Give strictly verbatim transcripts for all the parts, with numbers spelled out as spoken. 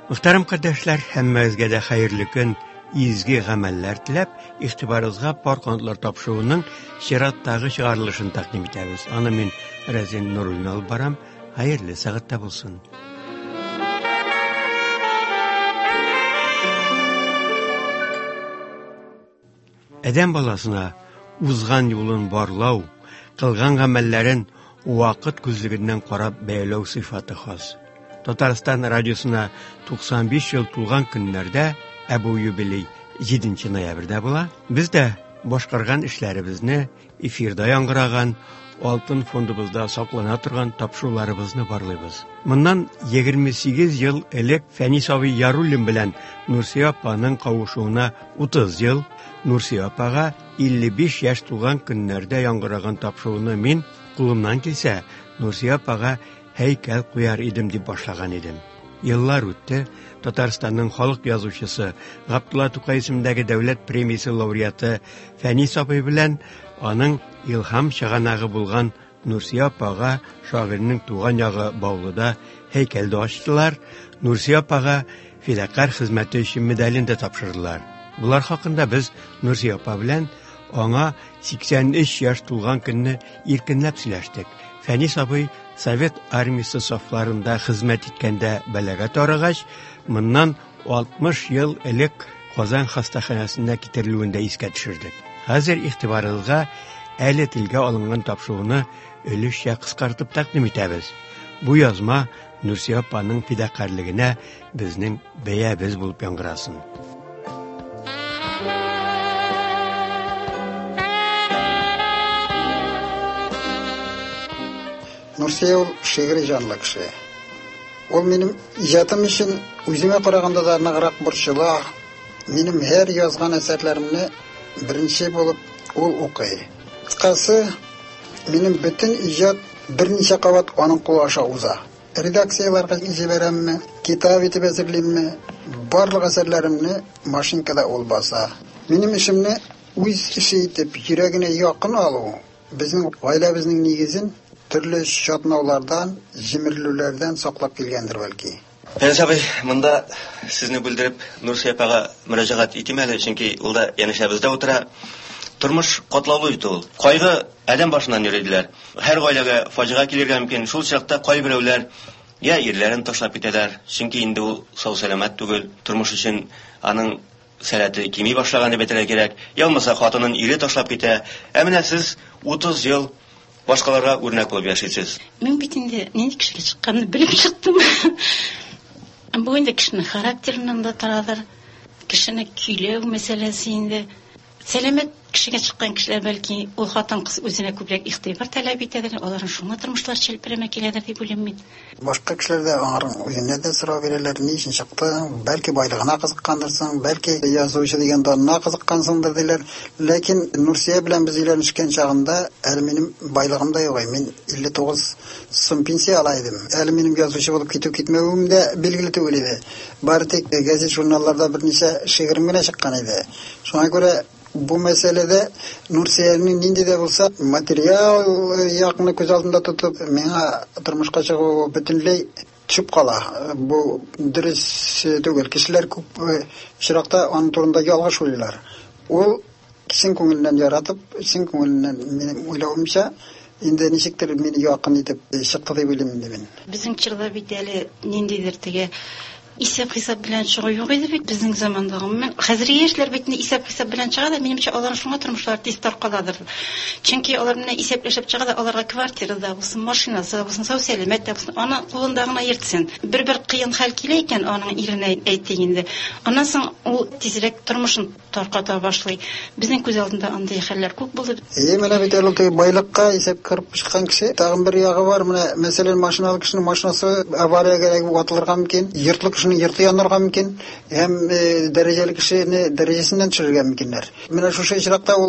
Мөхтәрәм кардәшләр, һәммәгезгә дә хәерле көн, изге гамәлләр теләп, игътибарыгызга пар канатлар тапшыруның чираттагы чыгарылышын тәкъдим итәбез. Аны мин Рәзин Нуруллин алып барам. Хәерле сәгатьтә булсын. Әдәм баласына узган юлын барлау, кылган гамәлләрен вакыт күзлегеннән карап бәяләү сыйфаты хас. Татарстан радиосына туксан биш ел тулган көннәрдә Әбу юбилей җиденче ноябрьдә була. Без дә башкарган эшләребезне эфирда яңгыраган, алтын фондыбызда саклана торган тапшыруларыбызны барлыйбыз. Моннан егерме сигез ел элек Фәнис абый Яруллин белән Нурсия апаның кавышуына утыз ел, Нурсия апага илле биш яшь тулган көннәрдә яңгыраган тапшыруны мин кулымнан килсә Нурсия апага һәйкәл куяр идем дип башлаган идем. Еллар үтте, Татарстанның халык язучысы Габдулла Тукай исемендәге дәүләт премиясе лауреаты Фәнис абый белән аның илһам чыганагы булган Нурсия апага шагыйрьнең туган ягы Баулыда һәйкәлдә ачтылар. Нурсия апага фидакар хезмәте өчен медален дә тапшырдылар. Булар хакында без Нурсия апа белән аңа сиксән өч яшь тулган көнне иркенләп сөйләштек. Фәнис абый Совет армиясе сафларында хезмәт иткәндә бәләгә тарыгач, моннан алтмыш ел элек Казан хастаханәсенә китерелүен дә искә төшердек. Хәзер игътибарыгызга әле телгә алынган тапшыруны өлешчә кыскартып тәкъдим итәбез. Бу язма Нурсия апаның фидакарлыгына безнең бәябез булып яңгырасын. Нурсия ул шигъри җанлы кеше. Ул минем иҗатым өчен үземә караганда да ныграк борчыла. Минем һәр язган әсәрләремне беренче булып ул укый. Кыскасы, минем бөтен иҗат берничә кабат аның кулы аша уза. Редакцияларга җибәрәмме, китап итеп әзерлимме, барлык әсәрләремне машинкада ул баса. Минем эшемне үз эше итеп йөрәгенә якын алу безнең гаиләбезнең нигезен төрле шатнаулардан, җимерелүләрдән саклап килгәндер бәлки. Фәнис абый, монда сезне бүлдереп Нурсия апага мөрәҗәгать итим әле, чөнки ул да янәшәбездә утыра. Тормыш катлаулы бит ул. Кайгы адәм башыннан йөридиләр. Һәр гаиләгә фаҗига килергә мөмкин. Шул чакта кайберәүләр я ирләрен ташлап китәләр, чөнки инде ул сау сәламәт түгел, тормыш өчен аның сәләте кими башлаган дип әйтергә кирәк. Я булмаса хатынын ире ташлап китә. Ә менә сез утыз ел башкаларга үрнәк булып яшисез. Мин бит инде нинди кешегә чыкканны белеп чыктым. Бу инде кешенең характерынан да торадыр. Кешене көйләү мәсьәләсе инде. Сәламәт кешегә чыккан кешеләр бәлки ул хатын кыз үзенә күбрәк игътибар таләп итәдер, аларның шуңа тормышлар челпәрәмә киләдер дип уйлыйм мин. Башка кешеләр дә аңарның үзенә дә сорау бирәләр, ни өчен чыктың? Бәлки байлыгына кызыккандырсың, бәлки язучы дигән данына кызыккансыңдыр диләр. Ләкин Нурсия белән без өйләнешкән чагында әле минем байлыгым да юк. Мин илле тугыз сум пенсия ала идем. Әле минем язучы булып китү китмәвем дә билгеле түгел иде. Бары тик газет журналларда берничә шигырем генә чыккан иде. Шуңа күрә бу мәсьәләдә Нурсияның нинди дә булса материал якны күз алдында тотып, миңа тормышка чыгу бөтенләй төшеп кала. Бу дөрес түгел. Кешеләр күп чиракта аның турында ялгыш уйлыйлар. Ул кисен күңеленнән яратып, кисен күңеленнән минем уйлавымча инде ничектер мине якын итеп чыкты дип уйлыйм инде мин. Безнең чорда бит әле ниндидер теге исәп хисап белән чыгу юк иде бит безнең замандагы. Мен хәзерге яшьләр бит исәп хисап белән чыга да, минемчә алар шуңа тормышлар тиз таркаладыр. Чөнки алар менә исәпләшеп чыга да, аларга квартирада булсын, машинасы булсын, сау сәламәт дә булсын, аны кулында гына йөртсен. Бер-бер кыен хәл килә икән аның иренә әйтте инде. Аннан соң ул тизрәк тормышын тарката башлый. Безнең күз алдында андый хәлләр күп булды. Е, менә бит ул байлыкка исәп кырып чыккан кеше, тагын бер ягы бар. Менә мәсәлән машиналы кешенең машинасы авариягә ватылырга мөмкин, йортлы йорты янырга мөмкин, һәм дәрәҗәле кешене дәрәҗәсеннән төшерергә мөмкиннәр. Менә шушы очракта ул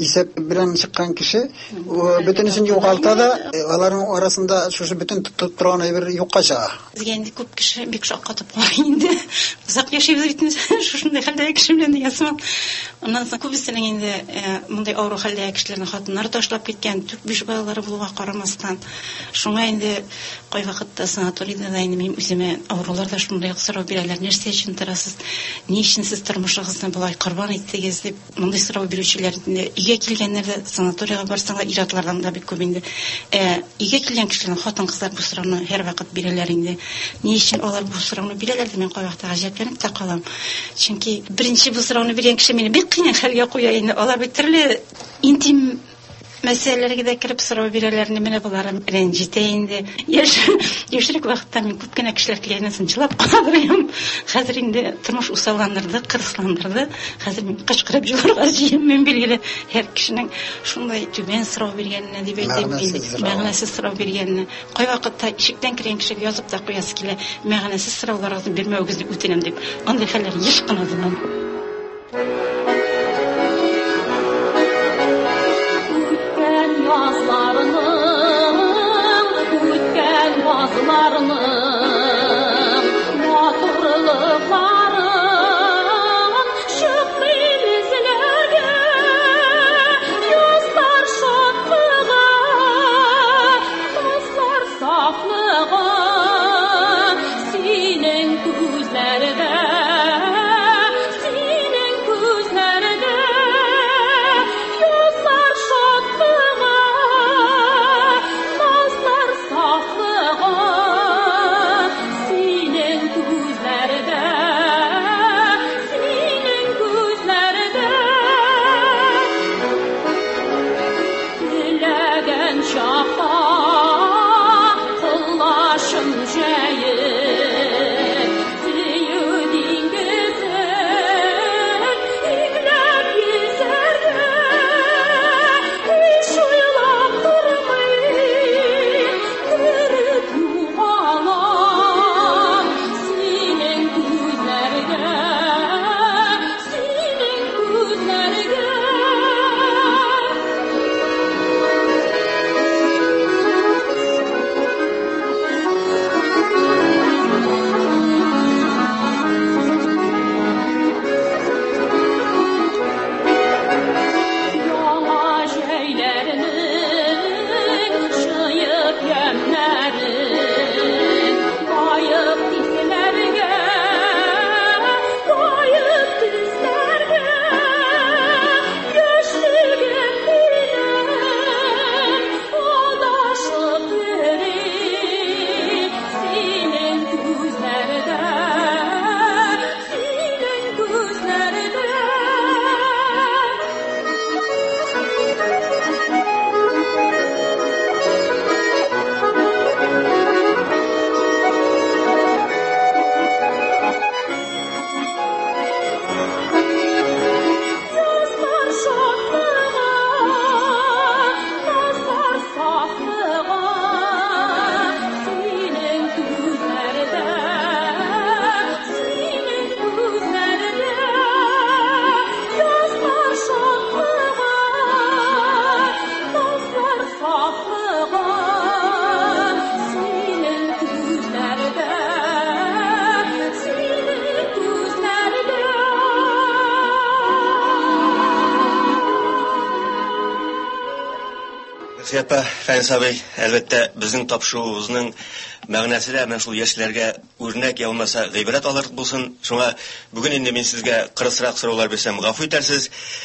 исәп белән чыккан кеше бөтенесен югалта да, аларның арасында шушы бөтен тотып торган әйбер юкка чыга. Безгә инде күп кеше бик шак катып калган инде. Узак яшибез бит инде шушындай хәлдә кеше белән ясман. Аннан соң күбесенең инде мондай авыру хәлдә кешеләрне хатыннары ташлап киткән, түк биш балалары булуга карамастан. Шуңа инде кай вакытта санаторийда да инде мин үземә авырулар да шундай сорау бирәләр. Нәрсә өчен торасыз? Ни өчен сез тормышыгызны булай корбан иттегез дип мондай сорау бирүчеләр инде өйгә килгәннәрдә санаторийга барсаңлар иратлардан да бик күп инде. Э, өйгә килгән кешеләрнең хатын-кызлар бу сорауны һәр вакыт бирәләр инде. Ни өчен алар бу сорауны бирәләр дип мин кай вакытта гаҗәпләнеп тә калам. Чөнки беренче бу сорауны биргән кеше мине бик кыйнак хәлгә куя инде. Алар бит төрле интим мәсьәләләргә дә кирип сорау бирәләрне менә булар рәнҗитә инде. Яшь яшьрәк вакытта мин күп кенә кешеләр килгәннән соң җылап калдырам. Хәзер инде тормыш усалландырды, кырысландырды. Хәзер мин кычкырып җырларга җыем мин билгеле. Һәр кешенең шундай түбән сорау биргәненә дип әйтәм инде. Мәгънәсез сорау биргәнне. Кай вакытта ишектән кергән кешегә язып та куясы килә. Мәгънәсез сорауларыгызны бирмәүегезне үтенәм дип. Андый хәлләр еш кына булган. Сәпә Фәнсабый, әлбәттә безнең тапшыруыбызның мәгънәсе дә менә шул яшьләргә үрнәк ялмаса гыйбрәт алыр булсын. Шуңа бүген инде мин сезгә кырысрак сораулар бирсәм, гафу итәрсез.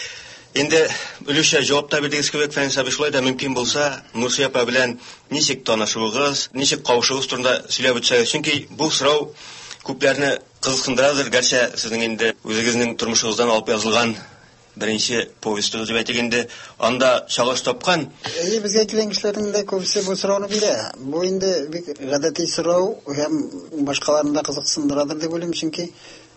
Инде өлешчә җавап та бирдегез кебек, Фәнсабый, шулай да мөмкин булса, Нурсия апа белән ничек танышуыгыз, ничек кавышуыгыз турында сөйләп үтсәгез. Чөнки бу сорау күпләрне кызыксындырадыр. Гәрчә сезнең инде үзегезнең тормышыгыздан алып язылган беренче повестьтыгыз дип әйтик инде, анда чагыш тапкан. Әйе, безгә килгән кешеләрнең дә күбесе бу сорауны бирә. Бу инде бик гадәти сорау һәм башкаларны да кызыксындырадыр дип уйлыйм, чөнки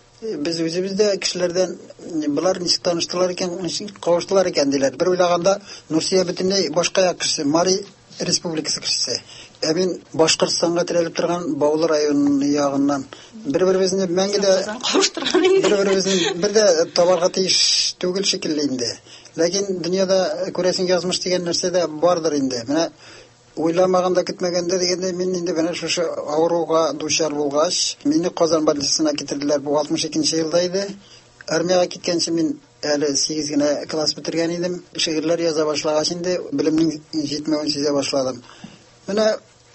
без үзебез дә кешеләрдән булар ничек таныштылар икән, ничек кавыштылар икән диләр. Бер уйлаганда Нурсия бөтенләй башка як кеше, Мари Республикасы кешесе. Ә мин Башкортстанга терәлеп торган Баулы районы ягыннан бер-беребезне мәңге дә кавыштырган инде. Бер-беребезне бер дә табарга тиеш түгел шикелле инде. Ләкин дөньяда күрәсең язмыш дигән нәрсә дә бардыр инде. Менә уйламаганда, көтмәгәндә дигәндә мин инде менә шушы авыруга дучар булгач, мине Казан больницасына китерделәр. Бу алтмыш икенче елда иде. Армияга киткәнче мин әле сигез генә класс бетергән идем. Шигырьләр яза башлагач инде белемнең җитмәвен сизә башладым. Менә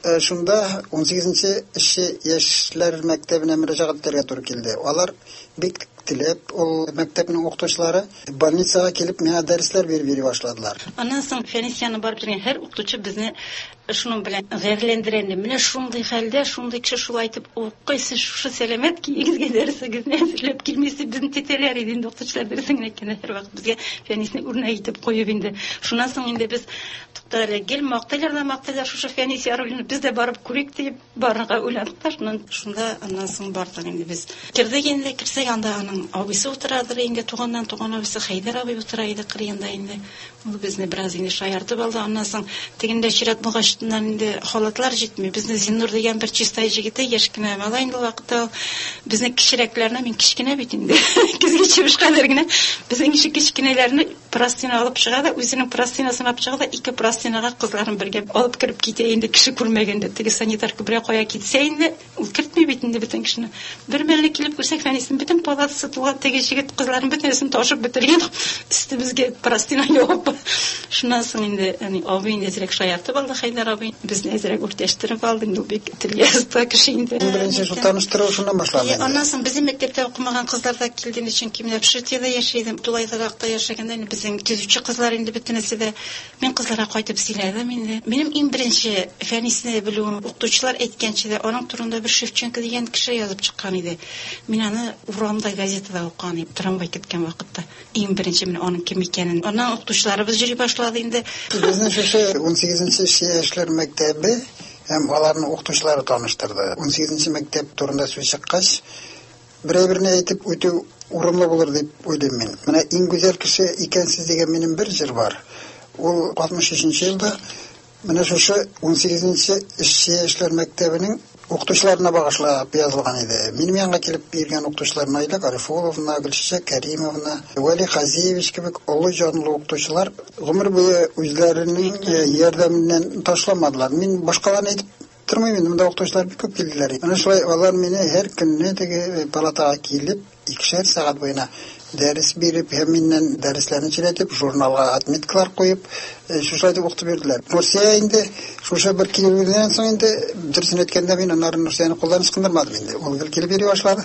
шунда он сигезенче эшче яшьләр мәктәбенә мөрәҗәгать итәргә туры килде. Алар бик теләп, ул мәктәпнең укытучылары больницага килеп миңа дәресләр биреп йөри башладылар. Аннан соң Фәнисияны барып торган һәр укытучы безне шуның белән гайрләндерәнде. Менә шундый хәлдә, шундый кеше шулай итеп укый, сез шушы сәламәт киегезгә дәресегезне әзерләп килмисез, безне тетәләр иде инде укытучылар дәресен әйткәндә һәр вакыт безгә Фәнисне үрнәк итеп куеп инде. Шуннан соң инде без туктале гел мактайлар да мактайлар шушы Фәнисия ролен без дә барып күрик дип барырга уйладык та шуннан шунда аннан соң бардык инде без. Кирдек инде, кирсәк анда аның абыйсы утырадыр инде, туганнан туган абыйсы Хайдар абый утыра иде кырыенда инде. Ул безне бераз инде шаяртып алды. Аннан соң тегендә чират булгачтан инде халатлар җитми. Безне Зиннур дигән бер чистай җигете, яшь кенә бала инде вакытта безне кичерәкләрне, мин кичкенә бит инде. Күзгә чебеш кадәр генә безнең ише кичкенәләрне простина алып чыга да, үзенең простинасын алып чыга да, ике простинага кызларын бергә алып кирип китә инде, кеше күрмәгәндә. Теге санитар күбрә кая китсә инде, ул кертми бит инде бөтен кешене. Бер мәлне килеп күрсәк, Фәнисен бөтен палатасы туган теге җигет кызларын бөтенесен ташып бетергән. Өстебезгә простина юып. Шуннан соң инде, яни абый инде зирәк шаяртып алды Хайдар абый. Безне зирәк үртәштереп алды, ул бик телгәстә кеше инде. Беренче шул таныштыру шуннан башланды. Аннан соң безнең мәктәптә укымаган кызлар да килде, чөнки мин Ширтиядә яшәдем. Тулайдагакта яшәгәндә инде безнең төзүче кызлар инде бөтенесе дә мин кызларга кайтып сөйләдем инде. Минем иң беренче Фәнисне белүем, укытучылар әйткәнчә дә аның турында бер Шевченко дигән кеше язып чыккан иде. Мин аны урамда газетада укыган идем, трамвай киткән вакытта. Иң беренче мен аның кем икәнен. Аннан укытучыларыбыз җыри башлады инде. Безнең шушы он сигезенче яшьләр мәктәбе һәм аларның укытучылары таныштырды. он сигезенче мәктәп турында сүз чыккач, берәй-берне әйтеп үтү урынлы булыр дип уйлыйм мин. Менә иң гүзәл кеше икәнсез дигән минем бер җыр бар. Ул алтмыш өченче елда менә шушы он сигезенче эшче яшьләр мәктәбенең укытучыларына багышлап язылган иде. Минем янга килеп биргән укытучылар Найла Гарифуловна, Гөлшәчәк Кәримовна, Вали Хазиевич кебек олы җанлы укытучылар гомер буе үзләренең ярдәменнән ташламадылар. Мин башкаларны әйтеп тормыйм инде, монда укытучылар бик күп килделәр. Менә шулай алар мине һәр көнне теге палатага килеп икешәр сәгать буена дәрес биреп, һәм миннән дәресләрне сөйләтеп, журналга отметкалар куеп, шулай дип укытып бирделәр. Нурсия инде шушы бер килүдән соң инде дөресен әйткәндә мин аннары Нурсияны кулдан ычкындырмадым инде. Ул гел килеп йөри башлады.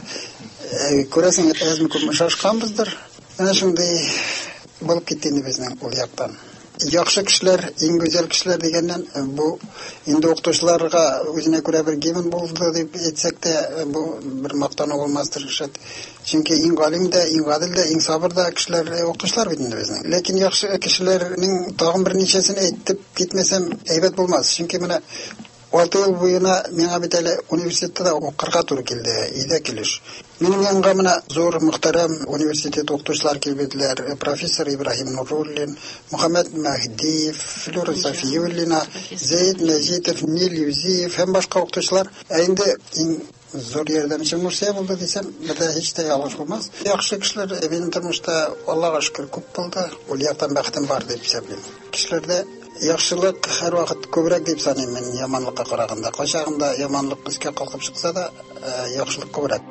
Күрәсең, әзме күпме шашканбыздыр. Менә шундый булып китте инде безнең ул яктан. Яхшы кешеләр, иң гүзәл кешеләр дигәннән бу инде укытучыларга үзенә күрә бер гимн булды дип әйтсәк тә, бу бер мактану булмастыр шәт. Чөнки иң галим дә, иң гадил дә, иң сабыр да кешеләр укытучылар бит инде безнең. Ләкин яхшы кешеләрнең тагын бер ничәсен әйтеп китмәсәм әйбәт булмас. Чөнки менә алты ел буена миңа бит әле университетта укырга туры килде, өйдә килеш. Минем янга менә зур мөхтәрәм университет укытучылар килделәр, профессор Ибраһим Нуруллин, Мөхәммәд Мәһдиев, Флора Сафиуллина, Зәйд Мәҗитов, Нил Юзиев һәм башка укытучылар. Ә инде иң зур ярдәмче Нурсия булды дисәм, бер һич тә ялгыш булмас. Яхшы кешеләр минем тормышта, Аллага шөкер, күп булды. Ул яктан бәхетем бар дип исәплим. Кешеләрдә яхшылык һәр вакыт күбрәк дип саныйм мин яманлыкка караганда. Кайчагында яманлык искә калкып чыкса да, яхшылык күбрәк.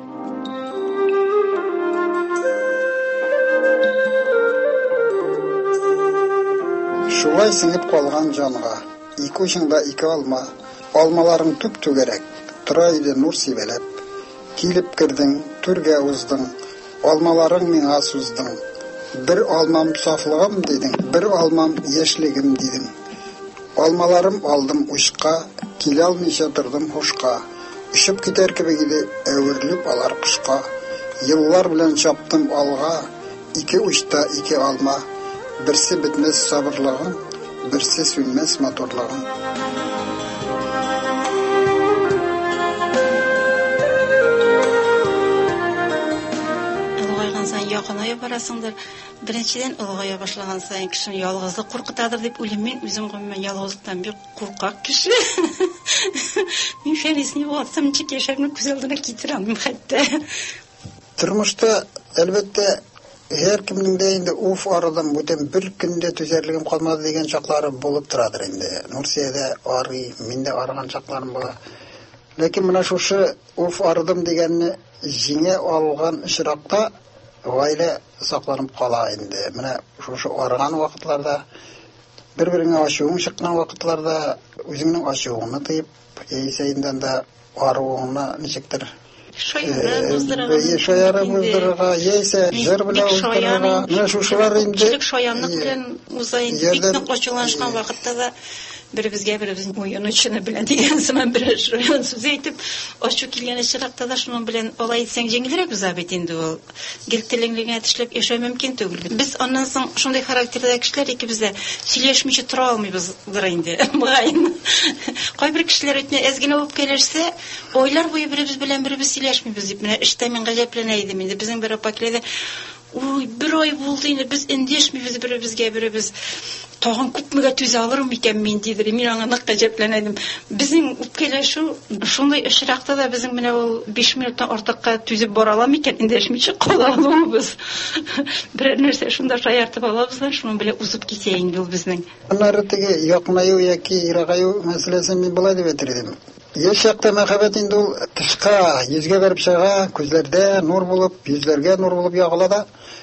Шулай сеңеп калган җанга, ике учыңда ике алма, алмаларың түп түгәрәк, тора иде нур сибәләп. Килеп кирдең, түргә уздың, алмаларың миңа суздың. Бер алмам сафлыгым дидең, бер алмам яшьлегем дидең. Алмаларым алдым учка, килә алмыйча тордым хушка. Ушып китәр кебек иде, әверлеп алар кышка. Еллар белән чаптым алга, ике учта ике алма. Берсе бетмәс сабырлыгың, берсе сүнмәс моторлыгың. якыная барасыңдыр. Беренчедән олыгая башлаган саен кешене ялгызлык куркытадыр дип уйлыйм. Мин үзем гомумән ялгызлыктан бик куркак кеше. Мин фәнисни булсам, ничек яшәрне күз алдына китерә алмыйм хәтта. Тормышта әлбәттә һәр кемнең дә инде уф арыдан бүтән бер көндә түзәрлегем калмады дигән чаклары булып торадыр инде. Нурсиядә арый, миндә арыган чакларым була. Ләкин менә шушы уф арыдым дигәнне җиңә алган очракта гаилә сакланып кала инде. Менә шушы арыган вакытларда бер-береңә ачуың чыккан вакытларда үзеңнең ачуыңны тыеп, яисәйдән дә арыуыңны ничектер Шаяра буздырырга, яисә җыр белән уздырырга. Менә шушылар инде шаянлык белән уза инде бик ачуланышкан вакытта да бер-безгә беребез уен өчен белән дигән сыман бер шаян сүз әйтеп, ачу килгән чиракта да шуның белән алай итсәң җиңелрәк уза бит инде ул. Гел телеңлегә тешләп яшәү мөмкин түгел бит. Без аннан соң шундый характерлы кешеләр икебез дә сөйләшмичә тора алмыйбыз инде. Мөгаен. Кайбер кешеләр үтне әзгенә үпкәләшсә, ойлар буе беребез белән беребез сөйләшмибез дип менә эштә мин гаҗәпләнә идем инде. Безнең бер апакләдә уй, бер ай булды инде без эндәшмибез беребезгә беребез. Тагын күпмегә түзә алырмы икән мин дидер. Мин аңа нык гаҗәпләнәдем. Безнең үпкәләшү шундый очракта да безнең менә ул биш минуттан артыкка түзеп бара аламы икән, эндәшмичә кала алабыз. Бер нәрсә шунда шаяртып алабыз да шуның белән узып китә инде ул безнең. Аннары теге якынаю яки ирагаю мәсьәләсен мин булай дип әйтер Яшь чакта мәхәббәт инде ул тышка, йөзгә бәреп чыга, күзләрдә нур булып, йөзләргә нур булып ягыла да,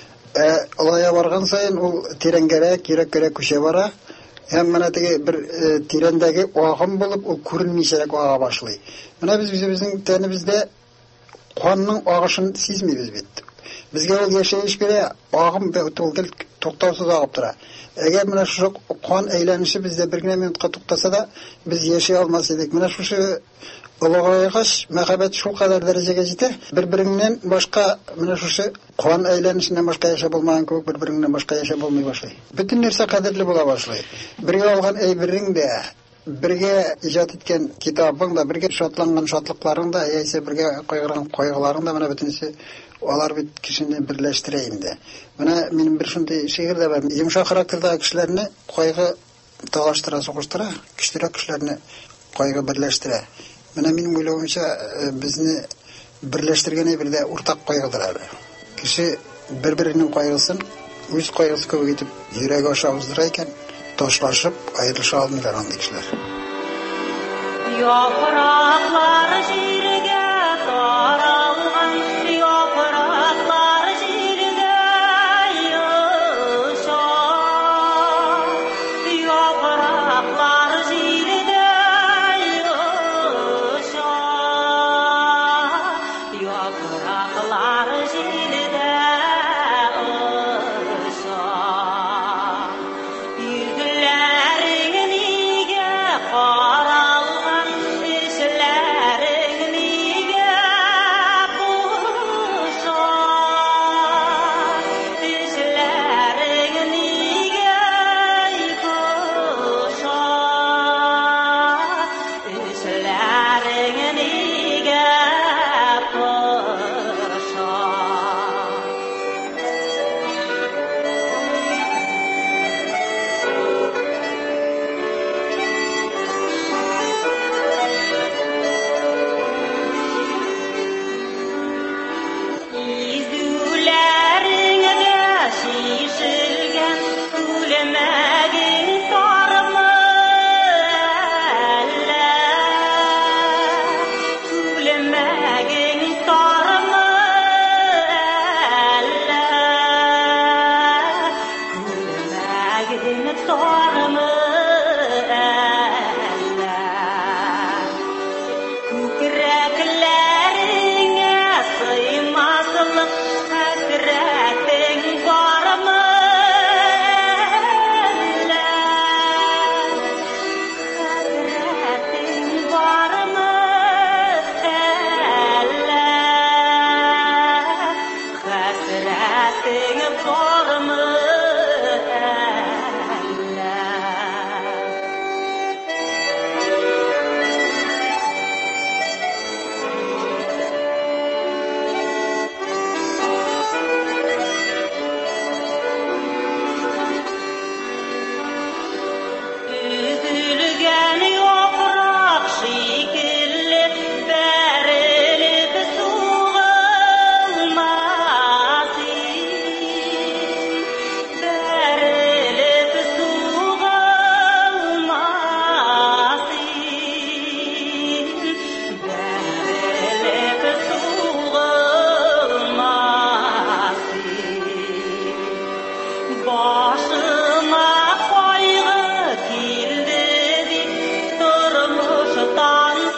ә алая барган саен ул тирәнгәрәк, йөрәккәрәк күчә бара. Һәм менә теге бер тирәндәге агым булып, ул күренмичәрәк ага башлый. Менә без үзебезнең тәнебездә канның агышын сизмибез бит. Безгә ул яшәеш бирә, агым түгел, туктаусыз агып тора. Әгәр менә шушы кан әйләнеше бездә бер генә минутка туктаса да, без яшәй алмас идек. Менә шушы олыгайгач мәхәббәт шул кадәр дәрәҗәгә җитә. Бер-береңнән башка менә шушы кан әйләнешеннән башка яшәп булмаган кебек бер-береңнән башка яшәп булмый башлый. Бөтен нәрсә кадерле була башлый. Бергә алган әйберең дә, бергә иҗат иткән китабың да, бергә шатланган шатлыкларың да, яисә бергә кайгырган кайгыларың да менә бөтенсе алар бит кешене берләштерә инде. Менә минем бер шундый шигырь дә бар. Йомшак характерлы кешеләрне кайгы талаштыра, сугыштыра, көчлерәк кешеләрне кайгы берләштерә. Менә минем уйлавымча безне берләштергән бер дә уртак кайгыдыр әле. Кеше бер-беренең кайгысын үз кайгысы кебек итеп йөрәге аша уздыра икән, ташлашып аерылыша алмыйлар андый кешеләр. Яфраклар җиргә таралган, яфраклар җиргә яша, яфраклар җиргә яша, яфраклар җиргә яша. Йөзләрең нигә каралган, эшләрең нигә буша, эшләрең нигә буша, эшләрең нигә буша. Изүләреңдә шишелгән үлмәгең тармы әллә, үлмәгең тармы әллә, үлмәгең тармы әллә. Күкрәкләреңә сыймаслык хәсрәтең бармы әллә, хәсрәтең бармы әллә, хәсрәтең бармы әллә. Başıma koygu kildi deyip durmuştan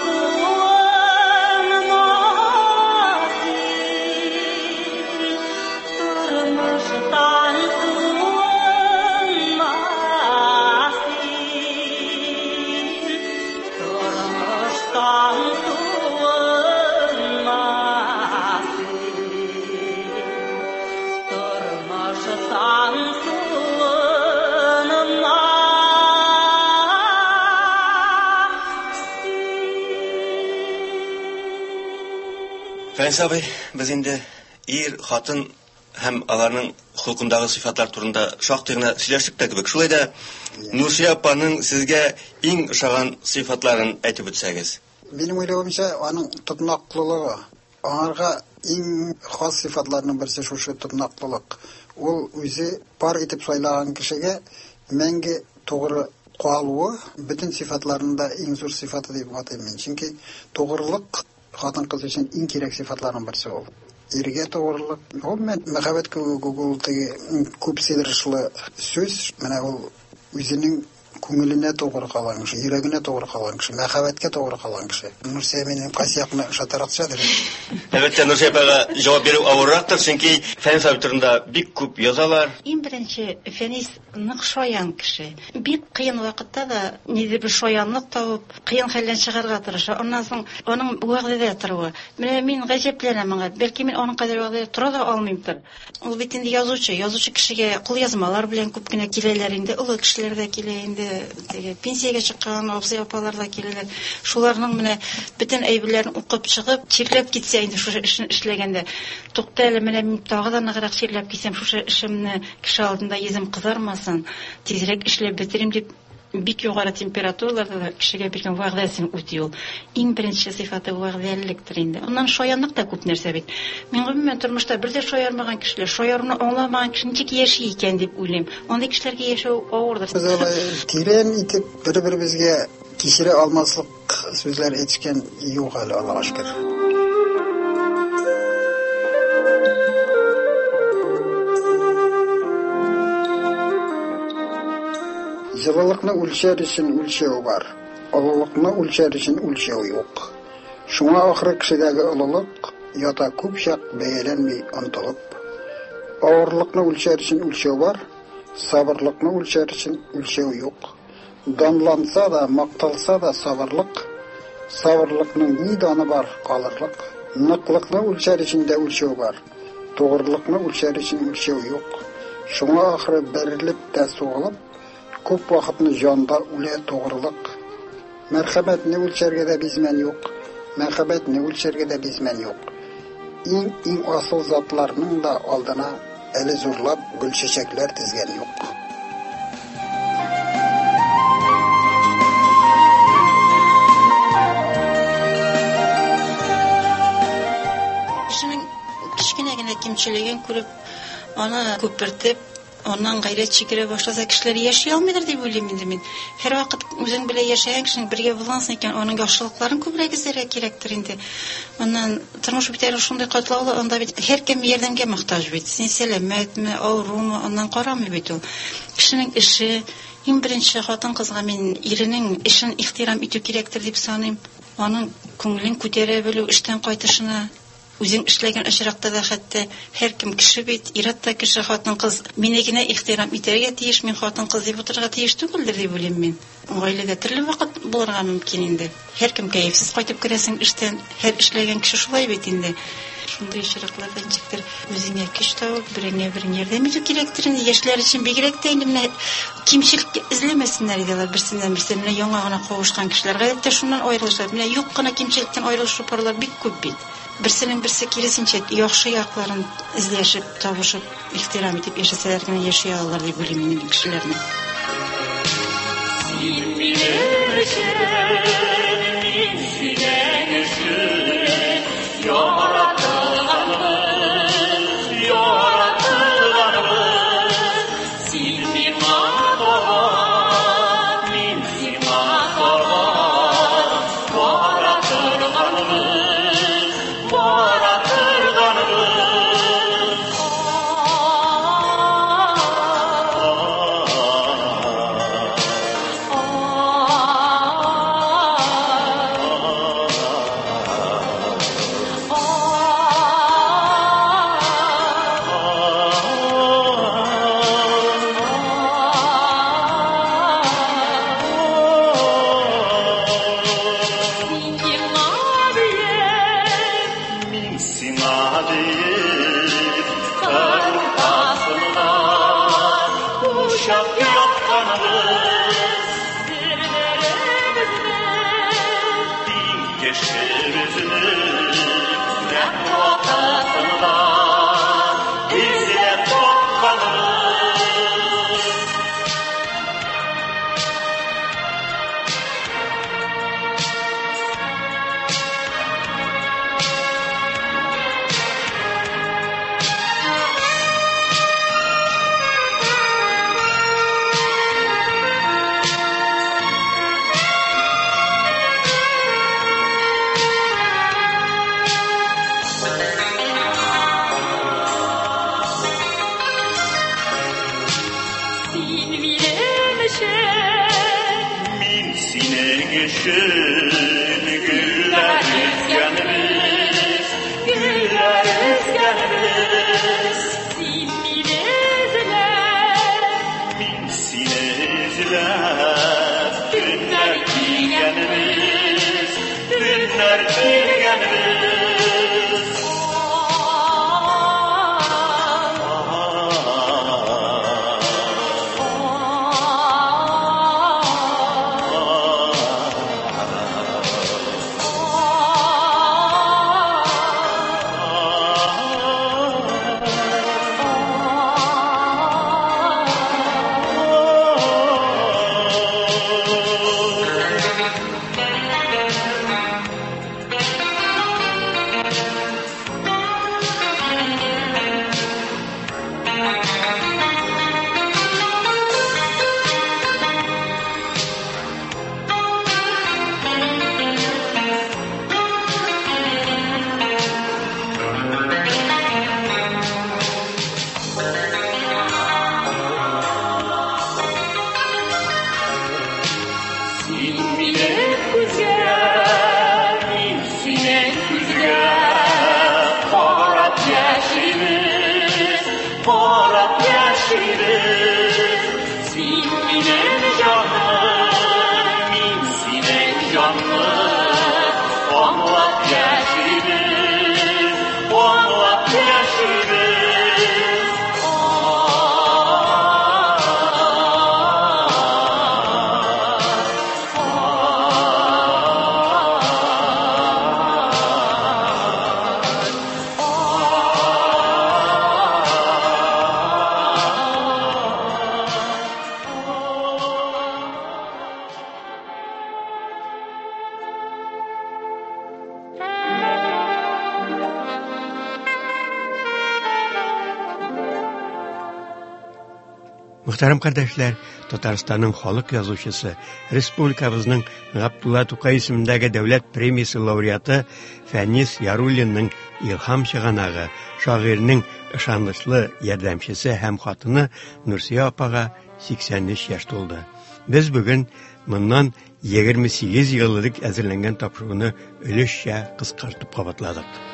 suğunmasin, durmuştan suğunmasin, durmuştan Фәнис абый, без инде ир, хатын һәм аларның хукукындагы сыйфатлар турында шактый гына сөйләштек тә кебек. Шулай да Нурсия апаның сезгә иң ошаган сыйфатларын әйтеп үтсәгез. Минем уйлавымча, аның тотнаклылыгы, аңарга иң хас сыйфатларның берсе шушы тотнаклылык. Ул үзе пар итеп сайлаган кешегә мәңге тугры калуы бөтен сыйфатларында иң зур сыйфаты дип атыйм мин. Чөнки тугрылык хатын-кыз өчен иң кирәк сыйфатларның берсе ул. Иргә тугрылык, ул мәхәббәт күгелтеге күп сыйдырышлы сүз, менә ул үзенең күңеленә тугры калган кеше, йөрәгенә тугры калган кеше, мәхәббәткә тугры калган кеше. Нурсия минем кайсыякны шатаракчадыр. Әлбәттә, Нурсия апага җавап бирү авыррактыр, чөнки Фәнис абый турында бик күп язалар. Иң беренче, Фәнис нык шаян кеше. Бик кыен вакытта да нидер бер шаянлык табып, кыен хәлдән чыгарга тырыша. Аннан соң аның вәгъдәдә торуы. Менә мин гаҗәпләнәм аңа. Бәлки мин аның кадәр вәгъдәдә тора да алмыймдыр. Ул бит инде язучы, язучы кешегә кулъязмалар белән күп кенә киләләр инде, улы кешеләр дә килә инде. Теге пенсиягә чыккан абзый апалар да киләләр. Шуларның менә бөтен әйберләрен укып чыгып, чирләп китсә инде шушы эшне эшләгәндә, тукта әле менә мин тагы да ныграк чирләп китсәм, шушы эшемне кеше алдында йөзем кызармасын, тизрәк эшләп битерим дип бик югары температураларда кешегә биргән вәгъдәсен үти ул. Иң беренче сыйфаты вәгъдәлелектер инде. Оннан шаянлык та күп нәрсә бит. Мин гомумән тормышта бер дә шаярмаган кешеләр, шаярны аңламаган кеше ничек яши икән дип уйлыйм. Андый кешеләргә яшәү авырдыр. Без алай тирән итеп бер-беребезгә кичерә алмаслык сүзләр әйткән юк әле, Аллаһка шөкер. Җылылыкны үлчәр өчен үлчәү бар. Олылыкны үлчәр өчен үлчәү юк. Шуңа ахры кешедәге олылык ята күп чак бәяләнми онтылып. Авырлыкны үлчәр өчен үлчәү бар. Сабырлыкны үлчәр өчен үлчәү юк. Данланса да, макталса да сабырлык, сабырлыкның ни даны бар калырлык. Ныклыкны үлчәр өчен дә үлчәү бар. Тугрылыкны үлчәр өчен үлчәү юк. Шуңа ахры бәрелеп тә сугылып, күп вакытны җанда үлә тугрылык. Мәрхәмәтне үлчәргә дә бизмән юк. Мәрхәмәтне үлчәргә дә бизмән юк. Иң иң асыл затларның да алдына әле зурлап гүл чәчәкләр тезгән юк. Кешенең кичкенә генә кимчелеген күреп, аны күпертеп, ondan gayret çekire başlasa kişiler yaşayamıyordur diye uyluyum inде min. Her vakit özün bile yaşayan kişinin birge bulansın iken onun yaşlılıkların köprek izlere gerektir indi. Ondan tırmış biteri şunday katlaulu onda bit her kim yardımga muhtaç bit. Sen selamet mi, avru mu ondan qaramı bit ol. Kişinin işi en birinci hatan kızga min irinin işin ihtiram etü gerektir deyip sanayım. Onun көңілін көтере білу, іштен қайтышына, өзің ішлеген ішірақта да хәтті her kim кіші бет, иратта кіші хатын қыз менегіне ихтирам итерге тиеш, мен хатын қыз деп отырға тиеш түгілдір деп білем мен. Ғайледе түрлі вақыт болырға мүмкін енді. Her kim кәйіпсіз қайтып кересің іштен, her ішлеген кіші шулай бет енді. Шундай шырақлардан чектер өзіңе күш тауып, біріңе бірің ердем ету керектір. Яшьләр үшін бигрәк тә инде менә кимчелек эзләмәсеннәр идиләр берсеннән берсенә. Менә яңа гына кавышкан кешеләр гадәттә шуннан аерылышалар. Менә юк кына кимчелектән аерылышу парлар бик күп бит. Берсенең берсе киресенчә яхшы якларын эзләшеп, табышып, ихтирам итеп яшәсәләр генә яши алалар дип уйлыйм мин кешеләрне. Син мине өчен, мин синең өчен яратылганмын, яратылганмын. Син миңа таган, мин сиңа таган яратылганмын. Uçak yapkanımız Dürlerimizni Geçirimiz Ne vakatında İzlep topkanımız Min sine geçin güller rüzgarımız Güller rüzgarımız Sin minizler Min sine izler Günler kirgenimiz Günler kirgenimiz Muhterem kardeşler, Tataristan'ın halk yazıcısı, Respublikamızın Abdullah Tokay ismindeki devlet premiyası laureatı Fənis Yarullin'in ilham şığanağı, şairinin ışanlışlı yardımcısı hem xatını Nursiya apaga seksen üç yaş oldu. Biz bugün bundan yigirma sekiz yıllık hazırlangan tapşırığını ölüşçe kıskartıp kapatladık.